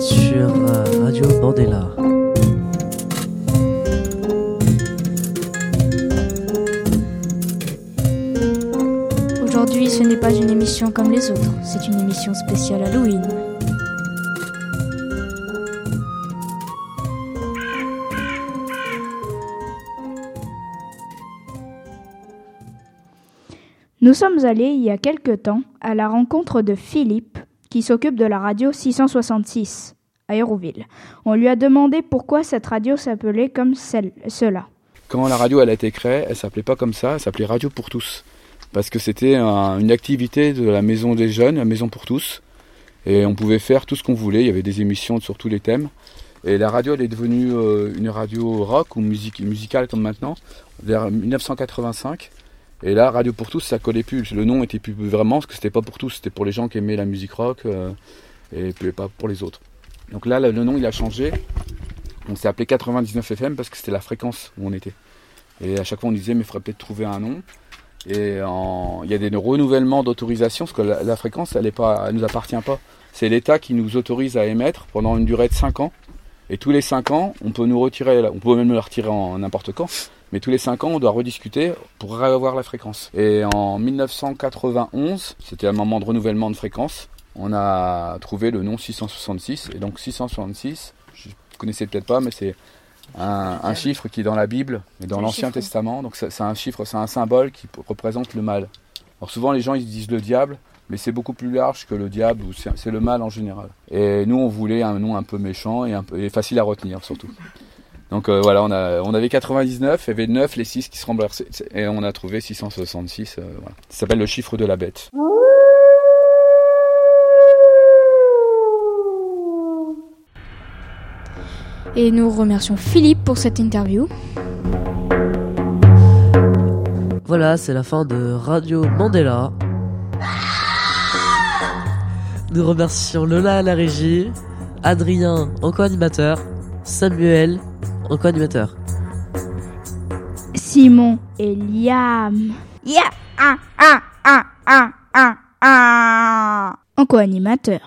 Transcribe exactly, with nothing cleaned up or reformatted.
sur euh, Radio Mandela. Aujourd'hui, ce n'est pas une émission comme les autres, c'est une émission spéciale Halloween. Nous sommes allés, il y a quelque temps, à la rencontre de Philippe, qui s'occupe de la radio six cent soixante-six, à Hérouville. On lui a demandé pourquoi cette radio s'appelait comme celle, cela. Quand la radio elle a été créée, elle s'appelait pas comme ça, elle s'appelait Radio pour tous. Parce que c'était un, une activité de la Maison des Jeunes, la Maison pour tous. Et on pouvait faire tout ce qu'on voulait, il y avait des émissions sur tous les thèmes. Et la radio elle est devenue euh, une radio rock ou musique, musicale comme maintenant, vers dix-neuf cent quatre-vingt-cinq. Et là, Radio pour tous, ça collait plus. Le nom était plus vraiment, parce que c'était pas pour tous, c'était pour les gens qui aimaient la musique rock euh, et pas pour les autres. Donc là, le nom il a changé. On s'est appelé quatre-vingt-dix-neuf F M parce que c'était la fréquence où on était. Et à chaque fois, on disait, mais il faudrait peut-être trouver un nom. Et en... il y a des renouvellements d'autorisation, parce que la, la fréquence, elle ne nous appartient pas. C'est l'État qui nous autorise à émettre pendant une durée de cinq ans. Et tous les cinq ans, on peut nous retirer, on peut même la retirer en n'importe quand. Mais tous les cinq ans, on doit rediscuter pour réavoir la fréquence. Et en dix-neuf cent quatre-vingt-onze, c'était un moment de renouvellement de fréquence, on a trouvé le nom six cent soixante-six. Et donc six cent soixante-six, je ne connaissais peut-être pas, mais c'est un, un chiffre qui est dans la Bible et dans l'Ancien Testament. Donc c'est, c'est un chiffre, c'est un symbole qui représente le mal. Alors souvent les gens ils disent le diable, mais c'est beaucoup plus large que le diable, ou c'est, c'est le mal en général. Et nous on voulait un nom un peu méchant et, un peu, et facile à retenir surtout. Donc euh, voilà, on, a, on avait quatre-vingt-dix-neuf, il y avait neuf, les six qui se remboursaient, et on a trouvé six cent soixante-six. Euh, voilà. Ça s'appelle le chiffre de la bête. Et nous remercions Philippe pour cette interview. Voilà, c'est la fin de Radio Mandela. Nous remercions Lola à la régie, Adrien en co-animateur, Samuel en co-animateur, Simon et Liam yeah, ah, ah, ah, ah, ah, ah. en co-animateur.